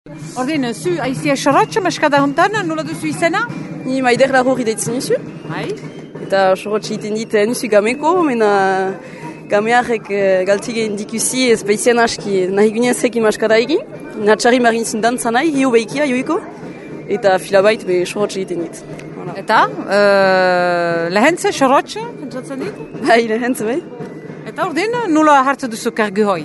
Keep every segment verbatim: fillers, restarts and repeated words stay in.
Ordin, zu aizia sorotx, maskada hontan, nola duzu izena? Ni maider larrori deitzen nizu. Bai. Eta sorotx egiten dit nizu gameko, mena gamearek galtige indikusi ez beizien aski nahi ginen zekin maskada egin. Natxarri marintzen dantza nahi, hiu behikia, joiko. Eta filabait be sorotx egiten dit. Eta, uh, lehentze, sorotx, pentsatzen dit? Bai, lehentze, bai. Eta ordin, nola hartu duzu kargu hoi?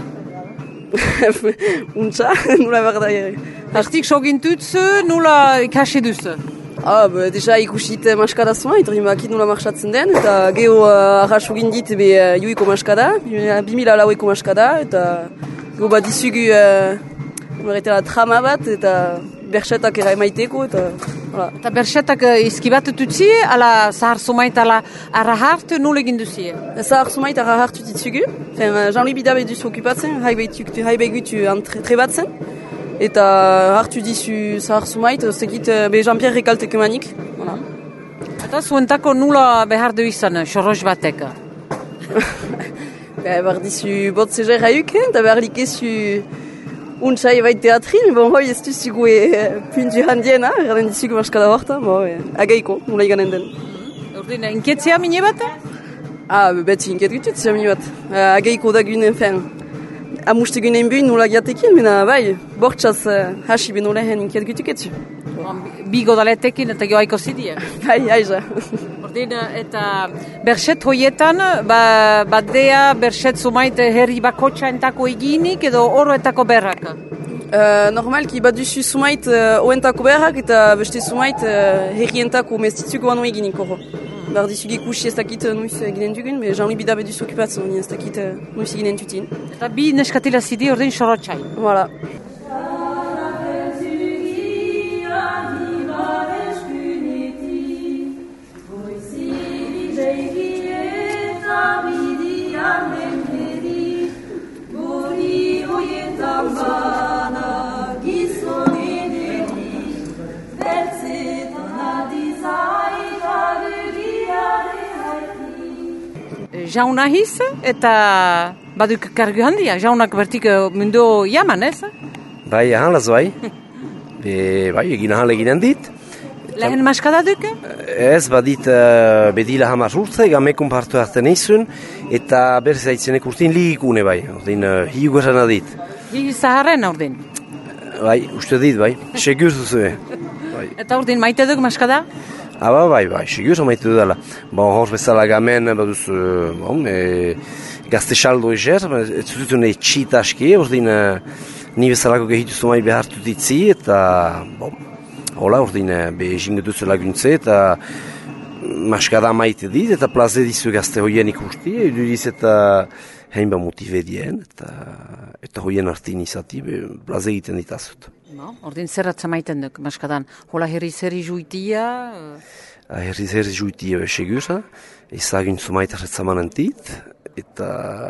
Untsa, nola behar da ere. Hastik sogintutzu, nola ikasi duzu? Ah, be, deja ikusit maskada zua, eta rimakit nola marxatzen den, eta geho uh, arras dit be uh, juiko maskada, bimila laueko maskada, eta geho bat dizugu uh, trama bat, eta berxetak era emaiteko, eta... Voilà. Eta berxetak uh, izkibat tutzi, ala zahar sumait ala arra hartu nola egin duzie? Zahar sumait arra hartu ditzugu, Jean-Louis Bidabe duzu okupatzen, haibei gutu trebatzen, eta hartu dizu zahar sumait, zekit be Jean-Pierre Rekaltek emanik. Voilà. Eta zuentako nola behar du izan, sorroz batek? Behar dizu bot zezer hauk, eta behar likezu untsa ebait teatrin, bon hoi ez duzugu puntu handiena, erraden dizugu maskada horta, bon, agaiko, nola iganen den. Ordin, inketzea mine bat? Ah, beti inket gutut, zia mine bat. Agaiko da gunen, fen, amuste gunen buin nola giatekin, mena bai, bortxaz hasi ben olehen inket gutuketzu. Bigo daletekin eta joaiko zidia? Bai, aiza. Ordin, eta berxet hoietan, ba, badea berxet sumait herri bakotxa entako eginik edo oroetako berrak? Uh, normalki baduzu sumait uh, oentako berrak eta beste sumait uh, herrientako mestitzuko banu eginik oro. Mm. Bar dizugi kusi ez dakit nuiz eginen dugun, be Jean-Louis Bidabe duzu okupatzen, ez dakit uh, nuiz eginen tutin. Eta bi neskatila zidi ordin sorotxai? Voilà. Jauna hiz eta baduk kargu handia, jaunak bertik mundu jaman, ez? Bai, ahalaz bai. Be, bai, egin ahal eginen dit. Lehen maskada duke? Ez, badit uh, bedila hamar urte, gamekun partu hartzen izun, eta berz aitzenek urtin ligikune bai, ordin uh, hiu gozana dit. Hiu zaharren ordin? Bai, uste dit bai, segur zuzue. Bai. Eta ordin maite duk maskada? Aba, bai, bai, segur maite dudala. Bon, hor bezala gamen, baduz, bon, e, gazte saldo ezer, ez zutune txita aski, ordin uh, ni bezalako gehitu zumai behartu ditzi, eta, bon, hola, ordin, be jingetuzu laguntze, eta maskada maite dit, eta plaze dizu gazte hoien ikusti, eduriz eta hainba motive dien, eta, eta hoien artin izati, be, plaze egiten ditazut. No, ordin zerratza maiten duk, maskadan, hola herri zerri juitia? Uh... Herri zerri juitia beseguza, ezagin zumaita retzamanen dit, eta,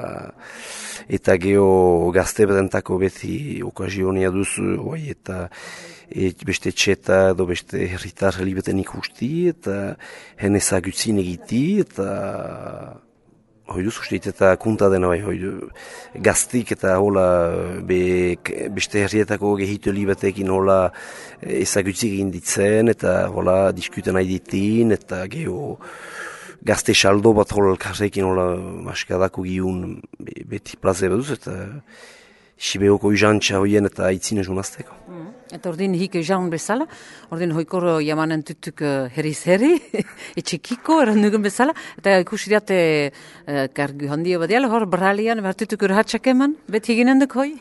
eta geho gazte bedentako beti okazionia duzu, oi, eta e, beste txeta edo beste herritar helibeten ikusti, eta hen ezagutzin egiti, eta hoi duz uste, eta kunta dena bai, hoi gaztik eta hola be, beste herrietako gehitu helibetekin hola ezagutzik egin ditzen, eta hola diskuten nahi ditin, eta geho gazte saldo bat hola elkarrekin hola maskadako giun beti plaze baduz, eta Sibeoko izantxa hoien eta aitzine junazteko. Mm. Eta ordin hik jaun bezala, ordin hoikor jamanen tutuk uh, herriz herri, etxekiko erandugun bezala, eta ikusi diate uh, kargu handia badiala, hor bralian, behar tutuk urhatxak eman, beti eginen duk hoi?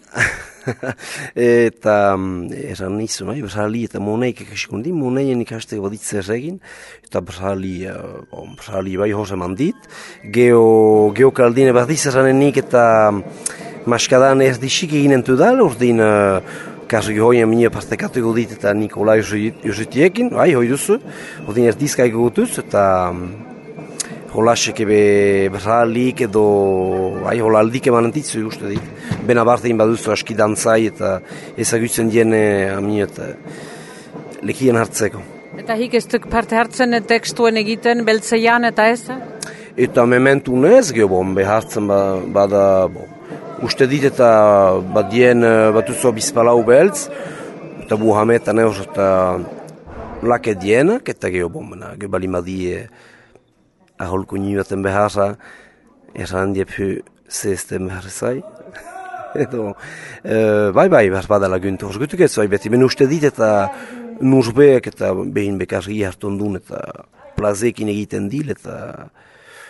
Eta eran nizu, nahi, brali eta moneik ekasikundi, moneien ikasteko baditze erregin, eta brali, uh, bon, brali bai hor eman dit, geo, geo kaldine badiz eranenik eta maskadan erdixik eginen dudal, ordin uh, kargi hoien mine partekatuko dit eta Nikola Jositiekin, bai, hoi duzu, ordin erdizkaiko gutuz, eta um, holasek ebe bralik edo, bai, holaldik emanen ditzu ikuste dit. Bena bartein baduzu aski dantzai eta ezagutzen diene aminet lekien hartzeko. Eta hik ez duk parte hartzen tekstuen egiten beltzeian eta ez? Eta mementu nez, geho bon, behartzen ba, bada, bon, uste dit eta badien batuzo bizpalau beltz, eta buhametan eus eta laket dienak, eta geho bombena, geho balimadie aholku nioten beharra, erran diephu zezten behar zai. Edo, e, bai bai, behar badala guntu horregutuk ez zai beti, men uste dit eta nurbeek eta behin bekarri hartu ondun eta plazekin egiten dil eta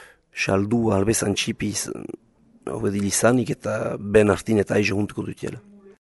saldu albezan txipiz obedilizanik eta ben hartin eta aizo juntuko dutiela.